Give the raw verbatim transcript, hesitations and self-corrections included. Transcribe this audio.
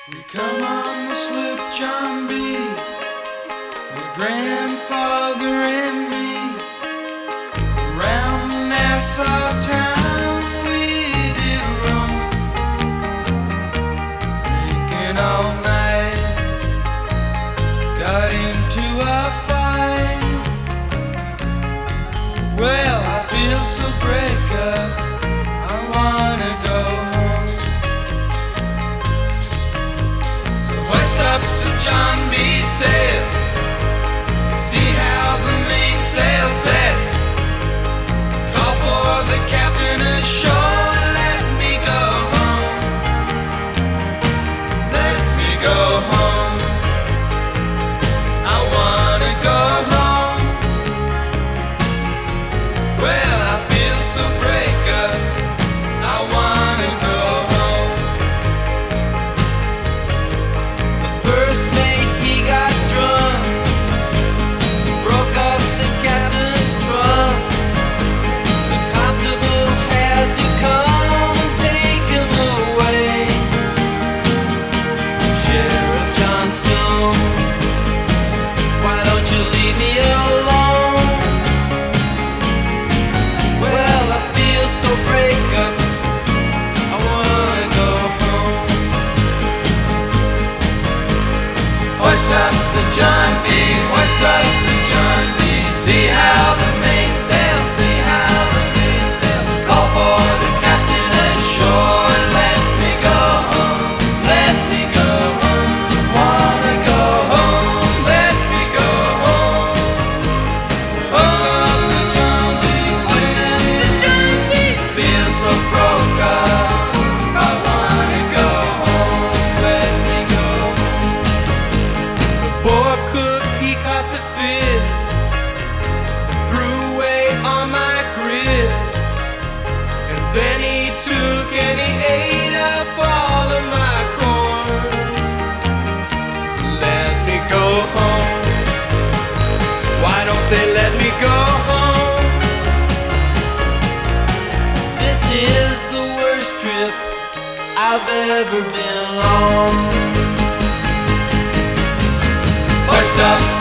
We come on the sloop John B, my grandfather and me. Around Nassau town we did roam, drinking all night, got into a fight. Well, I feel so break up, I wanna go home. So hoist up the John B sail, see how the mainsail sets. Call for the captain ashore, let me go home, let me go home. I wanna go home. Well, I feel so break up, I wanna go home. The first mate, he got drunk, broke up the captain's trunk. The constable had to come and take him away. Sheriff John Stone, why don't you leave me alone? Well, I feel so break up, I wanna go home. Hoist up the John B, hoist up the John B. See how the mainsail, see how the mainsail. Call for the captain ashore, let me go home, let me go home. Wanna go home, let me go home. Hoist up the John B, hoist up the John B. Feel so broke up, I wanna go home, let me go home. The poor cook, he caught the fits and threw away all my grits. And then he took and he ate up all of my corn. Let me go home, why don't they let me go home? This is the worst trip I've ever been on. Hoist up